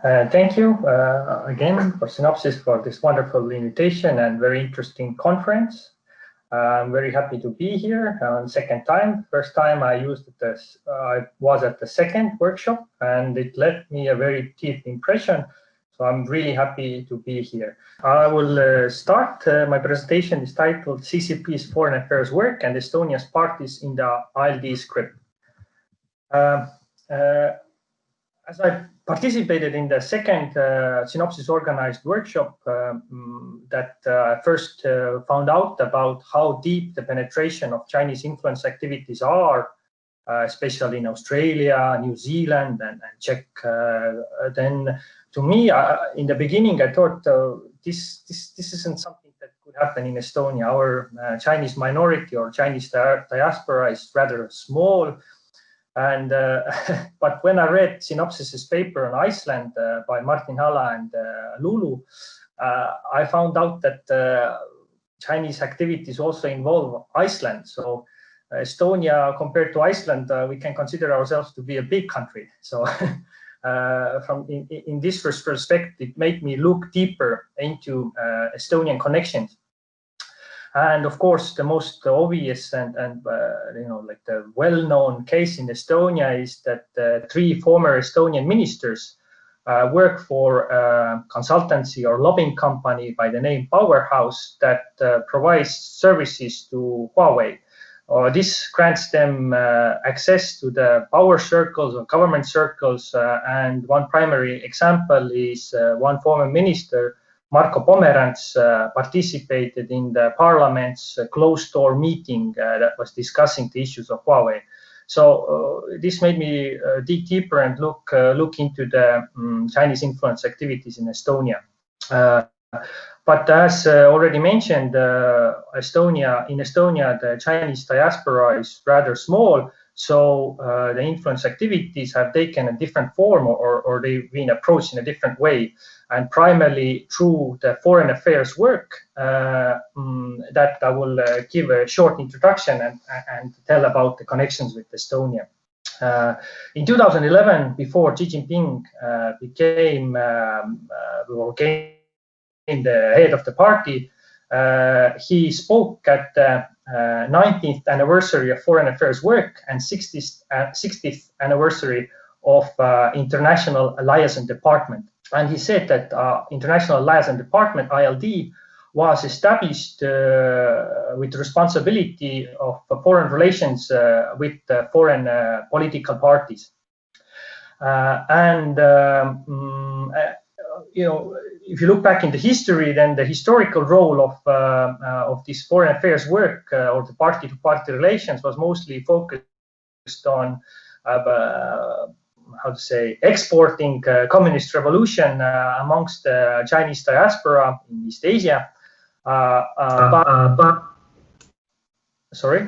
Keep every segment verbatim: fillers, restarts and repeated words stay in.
Uh, thank you uh, again for Synopsys for this wonderful invitation and very interesting conference. Uh, I'm very happy to be here on second time. First time I used it as uh, I was at the second workshop, and it left me a very deep impression. So I'm really happy to be here. I will uh, start. Uh, my presentation is titled C C P's Foreign Affairs Work and Estonia's Parties in the I L D script. Uh, uh, as I participated in the second uh, Synopsys organized workshop um, that uh, first uh, found out about how deep the penetration of Chinese influence activities are, uh, especially in Australia, New Zealand, and, and Czech. Uh, then, to me, uh, in the beginning, I thought uh, this, this this isn't something that could happen in Estonia. Our uh, Chinese minority or Chinese di diaspora is rather small. And uh, but when I read Synopsys's paper on Iceland uh, by Martin Hala and uh, Lulu, uh, I found out that uh, Chinese activities also involve Iceland. So uh, Estonia, compared to Iceland, uh, we can consider ourselves to be a big country. So uh, from in, in this respect, it made me look deeper into uh, Estonian connections. And of course, the most obvious and, and uh, you know, like the well-known case in Estonia is that uh, three former Estonian ministers uh, work for a consultancy or lobbying company by the name Powerhouse that uh, provides services to Huawei. Uh, this grants them uh, access to the power circles or government circles. Uh, and one primary example is uh, one former minister, Marko Pomerants, uh, participated in the parliament's uh, closed-door meeting uh, that was discussing the issues of Huawei. So uh, this made me uh, dig deeper and look uh, look into the um, Chinese influence activities in Estonia. Uh, but as uh, already mentioned, uh, Estonia in Estonia the Chinese diaspora is rather small. So uh, the influence activities have taken a different form, or, or they've been approached in a different way, and primarily through the foreign affairs work uh, um, that I will uh, give a short introduction and, and tell about the connections with Estonia. Uh, in two thousand eleven, before Xi Jinping uh, became um, uh, or came the head of the party, uh, he spoke at the uh, nineteenth anniversary of Foreign Affairs Work and sixtieth, uh, sixtieth anniversary of uh, International Liaison Department. And he said that uh, International Liaison Department, I L D, was established uh, with the responsibility of uh, foreign relations uh, with uh, foreign uh, political parties. Uh, and, um, uh, you know, if you look back in the history, then the historical role of, uh, uh, of this foreign affairs work uh, or the party-to-party relations was mostly focused on uh, how to say, exporting uh, communist revolution uh, amongst the uh, Chinese diaspora in East Asia. Uh, uh, but, uh, but, sorry?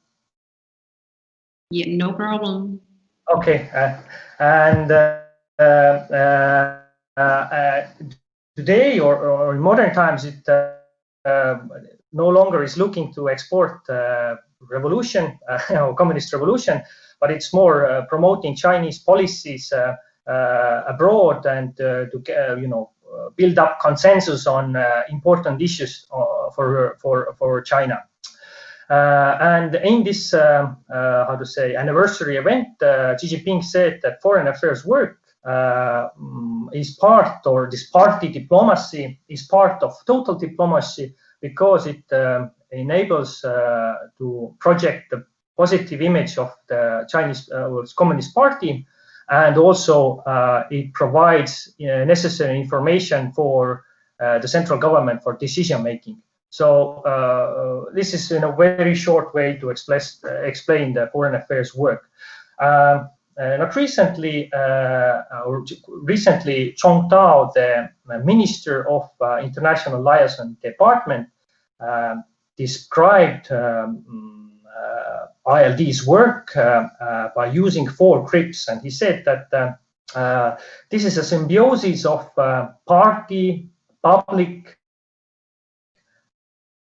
Yeah, no problem. Okay, uh, and uh, uh, uh, today or, or in modern times, it uh, uh, no longer is looking to export uh, revolution or communist revolution, but it's more uh, promoting Chinese policies uh, uh, abroad and uh, to uh, you know uh, build up consensus on uh, important issues uh, for for for China. Uh, and in this um, uh, how to say anniversary event, uh, Xi Jinping said that foreign affairs work uh, is part, or this party diplomacy is part of total diplomacy, because it um, enables uh, to project the positive image of the Chinese uh, Communist Party, and also uh, it provides uh, necessary information for uh, the central government for decision making. So uh, this is in a very short way to express, uh, explain the foreign affairs work. Uh, uh, not recently, uh, or recently, Chong Tao, the Minister of uh, International Liaison Department, uh, described um, uh, I L D's work uh, uh, by using four grips, and he said that uh, uh, this is a symbiosis of uh, party, public,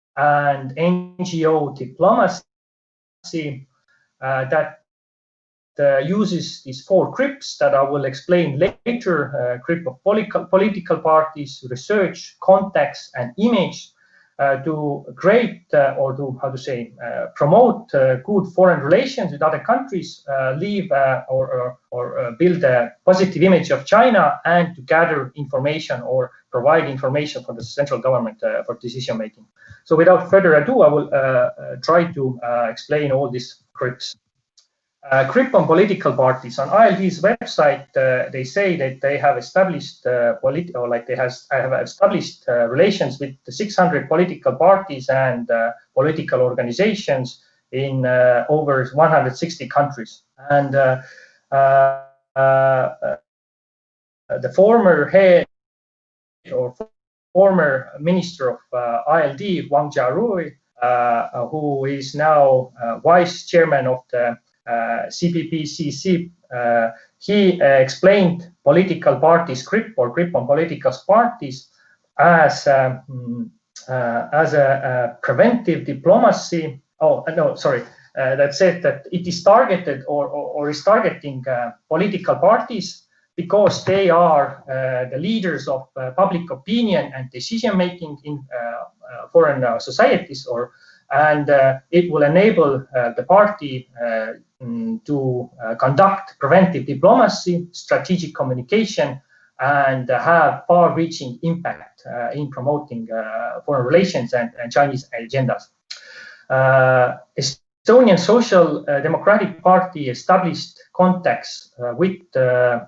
and N G O diplomacy uh, that uh, uses these four C R I Ps that I will explain later, uh, C R I P of political, political parties, research, context, and image, uh, to create uh, or to, how to say, uh, promote uh, good foreign relations with other countries, uh, leave uh, or, or, or uh, build a positive image of China, and to gather information or provide information for the central government uh, for decision making. So without further ado, I will uh, uh, try to uh, explain all these C R I Ps. Uh, C R I P on political parties. On I L D's website, uh, they say that they have established uh, polit or like they has have established uh, relations with the six hundred political parties and uh, political organizations in uh, over one hundred sixty countries. And uh, uh, uh, the former head or former minister of uh, I L D, Wang Jiarui, uh, who is now uh, vice chairman of the Uh, C P P C C, uh, he uh, explained political parties C R I P or C R I P on political parties as um, uh, as a, a preventive diplomacy. Oh no, sorry, uh, that said that it is targeted or or, or is targeting uh, political parties because they are uh, the leaders of uh, public opinion and decision making in uh, uh, foreign uh, societies, or and uh, it will enable uh, the party uh, to uh, conduct preventive diplomacy, strategic communication, and uh, have far-reaching impact uh, in promoting uh, foreign relations and, and Chinese agendas. Uh, Estonian Social uh, Democratic Party established contacts uh, with uh,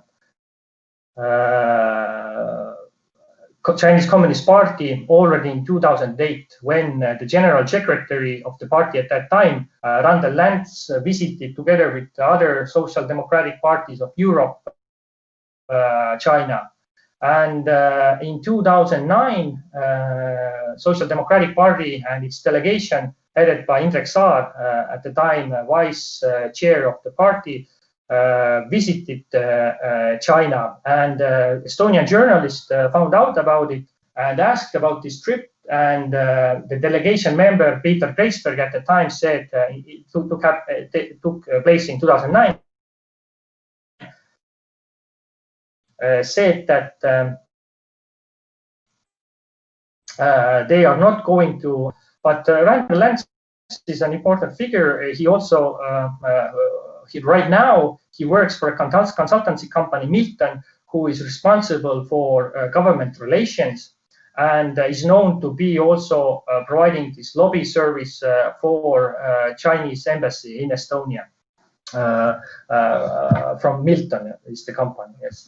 uh, Chinese Communist Party already in two thousand eight, when uh, the general secretary of the party at that time, uh, Randel Lance, uh, visited together with the other social democratic parties of Europe, uh, China. And uh, in two thousand nine, uh, Social Democratic Party and its delegation, headed by Indrek Saar, uh, at the time uh, vice uh, chair of the party, Uh, visited uh, uh, China, and uh, Estonian journalist uh, found out about it and asked about this trip. And uh, the delegation member Peter Kreisberg at the time said uh, it took, took, up, uh, took place in two thousand nine. Uh, said that um, uh, they are not going to. But uh, Randel Lance is an important figure. He also. Uh, uh, He, right now, he works for a consultancy company, Milton, who is responsible for uh, government relations, and uh, is known to be also uh, providing this lobby service uh, for uh, Chinese embassy in Estonia. Uh, uh, from Milton is the company, yes.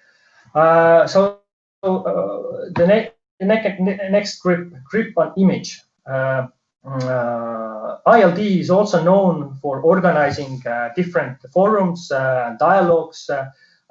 Uh, so uh, the, ne the ne next grip, grip on image. Uh, Uh, I L D is also known for organizing uh, different forums and uh, dialogues. Uh,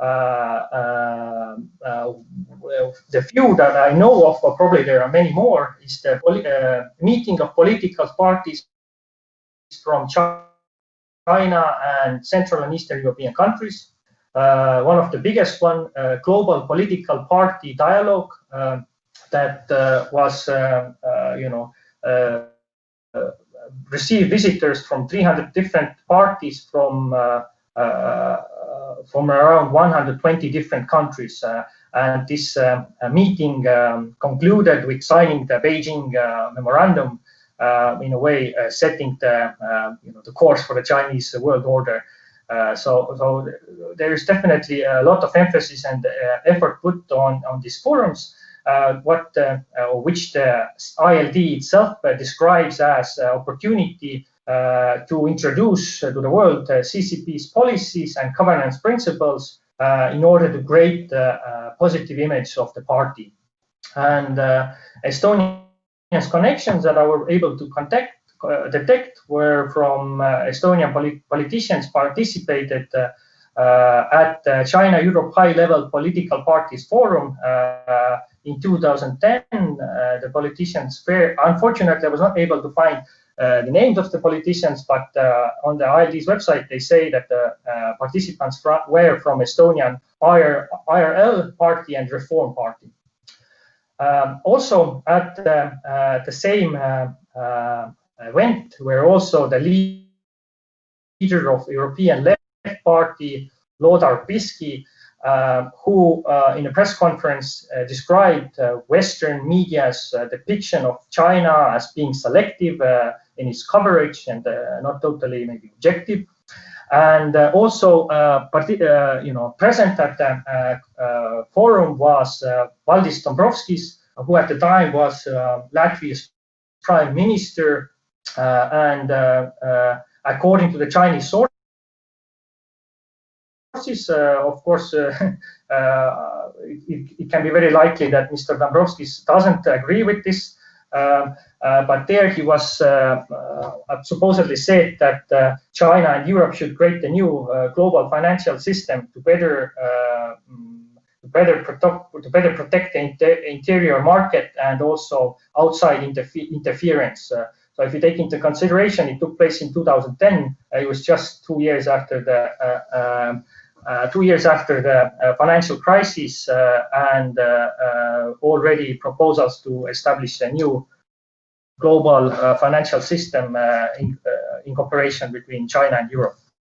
uh, uh, the few that I know of, or probably there are many more, is the uh, meeting of political parties from China and Central and Eastern European countries. Uh, one of the biggest one, uh, Global Political Party Dialogue, uh, that uh, was, uh, uh, you know, uh, Uh, receive visitors from three hundred different parties from uh, uh, from around one hundred twenty different countries, uh, and this uh, meeting um, concluded with signing the Beijing uh, memorandum, uh, in a way uh, setting the uh, you know the course for the Chinese world order. Uh, so, so there is definitely a lot of emphasis and uh, effort put on on these forums. Uh, what uh, uh, which the I L D itself uh, describes as uh, opportunity uh, to introduce uh, to the world uh, C C P's policies and governance principles uh, in order to create a uh, positive image of the party. And uh, Estonia's connections that I were able to contact, uh, detect were from uh, Estonian polit politicians participated uh, uh, at the China-Europe High-Level Political Parties Forum uh, in two thousand ten. Uh, the politicians fair, unfortunately, I was not able to find uh, the names of the politicians, but uh, on the I L D's website, they say that the uh, participants fr were from Estonian I R L Party and Reform Party. Um, also, at uh, uh, the same uh, uh, event, were also the leader of European Left Party, Lothar Bisky, uh, who uh, in a press conference uh, described uh, Western media's uh, depiction of China as being selective uh, in its coverage and uh, not totally maybe objective. And uh, also, uh, uh, you know, present at the uh, uh, forum was uh, Valdis Dombrovskis, who at the time was uh, Latvia's prime minister, uh, and uh, uh, according to the Chinese sources, uh, of course, uh, uh, it, it can be very likely that Mister Dombrovskis doesn't agree with this. Um, uh, but there he was uh, uh, supposedly said that uh, China and Europe should create a new uh, global financial system to better uh, to better protect to better protect the inter interior market and also outside interfe interference. Uh, so if you take into consideration, it took place in two thousand ten. Uh, it was just two years after the uh, um, Uh, two years after the uh, financial crisis, uh, and uh, uh, already proposals to establish a new global uh, financial system uh, in, uh, in cooperation between China and Europe.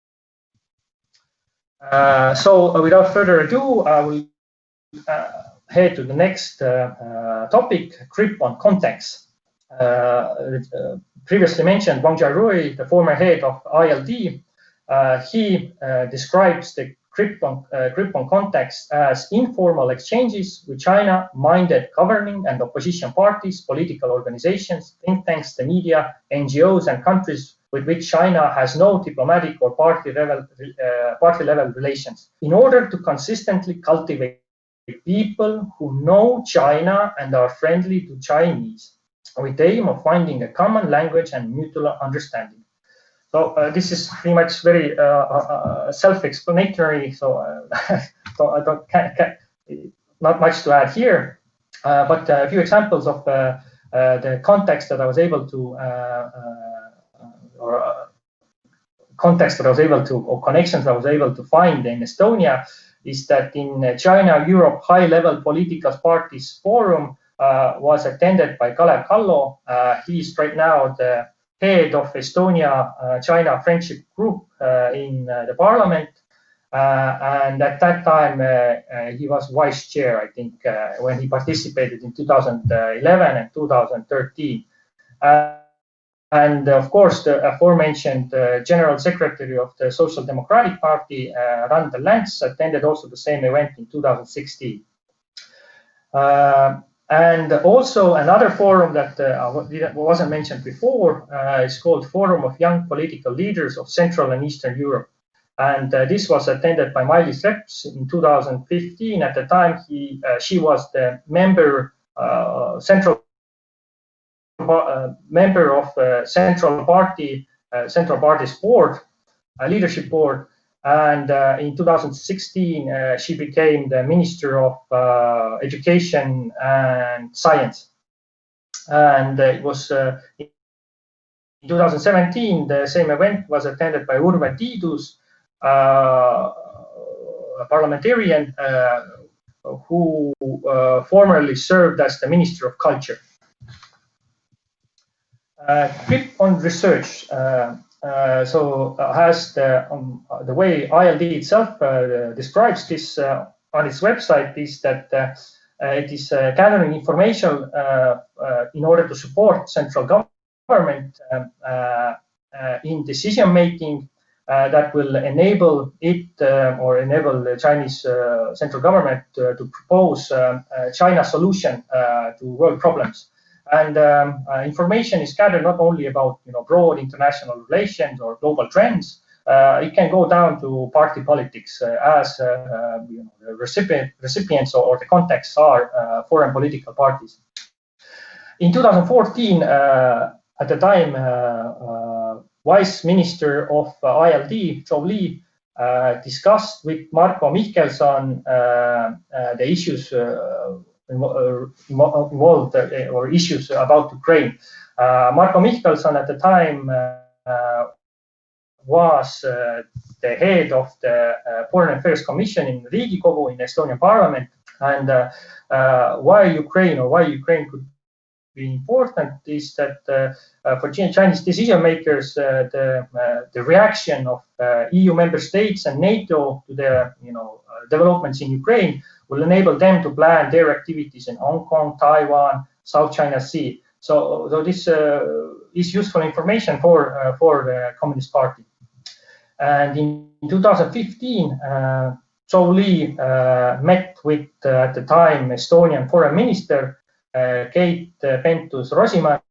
Uh, so uh, without further ado, I will uh, head to the next uh, uh, topic, grip on context. Uh, uh, previously mentioned Wang Jiarui, the former head of I L D, Uh, he uh, describes the grip on, uh, grip on context as informal exchanges with China-minded governing and opposition parties, political organizations, think tanks, the media, N G Os, and countries with which China has no diplomatic or party level, uh, party level relations, in order to consistently cultivate people who know China and are friendly to Chinese, with the aim of finding a common language and mutual understanding. So uh, this is pretty much very uh, uh, self-explanatory. So, uh, so I don't can't, can't, not much to add here, uh, but a few examples of uh, uh, the context that I was able to, uh, uh, or uh, context that I was able to, or connections that I was able to find in Estonia, is that in China-Europe high-level political parties forum uh, was attended by Kalev Kallo. Uh, he is right now the head of Estonia-China uh, Friendship Group uh, in uh, the parliament. Uh, and at that time, uh, uh, he was vice chair, I think, uh, when he participated in two thousand eleven and two thousand thirteen. Uh, and of course, the aforementioned uh, General Secretary of the Social Democratic Party, uh, Randel Lance, attended also the same event in two thousand sixteen. Uh, And also another forum that uh, wasn't mentioned before uh, is called Forum of Young Political Leaders of Central and Eastern Europe. And uh, this was attended by Mailis Reps in two thousand fifteen. At the time, he, uh, she was the member, uh, central uh, member of the Central Party, uh, Central Party's board, uh, leadership board. And uh, in two thousand sixteen, uh, she became the Minister of uh, Education and Science. And uh, it was uh, in two thousand seventeen, the same event was attended by Urve Tiidus, uh, a parliamentarian uh, who uh, formerly served as the Minister of Culture. Uh, grip on research. Uh, Uh, so uh, has the um, the way I L D itself uh, describes this uh, on its website is that uh, uh, it is uh, gathering information uh, uh, in order to support central government um, uh, uh, in decision making uh, that will enable it uh, or enable the Chinese uh, central government uh, to propose um, a China solution uh, to world problems. And um, uh, information is gathered not only about you know broad international relations or global trends. Uh, it can go down to party politics uh, as uh, uh, you know, the recipient, recipients or, or the contexts are uh, foreign political parties. In two thousand fourteen, uh, at the time, uh, uh, Vice Minister of uh, I L D, Zhou Li, uh, discussed with Marko Mihkelson uh, uh, the issues uh, involved uh, or issues about Ukraine. Uh, Marko Mihkelson at the time uh, was uh, the head of the uh, Foreign Affairs Commission in Riigikogu in Estonian parliament. And uh, uh, why Ukraine or why Ukraine could be important is that uh, uh, for Chinese decision makers, uh, the uh, the reaction of uh, E U member states and NATO to the you know uh, developments in Ukraine will enable them to plan their activities in Hong Kong, Taiwan, South China Sea. So, so this uh, is useful information for uh, for the Communist Party. And in two thousand fifteen, uh, Zhou Li uh, met with uh, at the time Estonian Foreign Minister uh, Keit Pentus-Rosimannus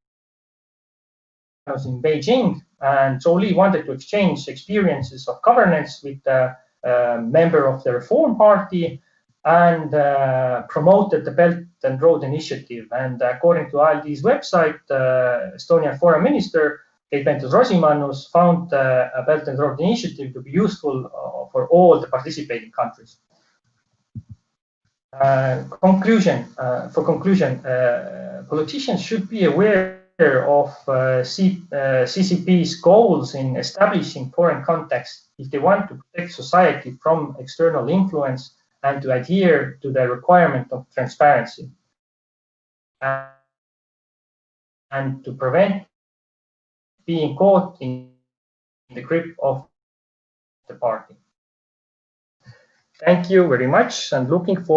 in Beijing, and Zhou Li wanted to exchange experiences of governance with a uh, member of the Reform Party and uh, promoted the Belt and Road Initiative. And according to I L D's website, uh, Estonian Foreign Minister Keit Pentus-Rosimannus found uh, a Belt and Road Initiative to be useful uh, for all the participating countries. Uh, conclusion. Uh, for conclusion, uh, politicians should be aware of uh, C, uh, C C P's goals in establishing foreign contacts if they want to protect society from external influence and to adhere to the requirement of transparency, and, and to prevent being caught in the grip of the party. Thank you very much, and looking forward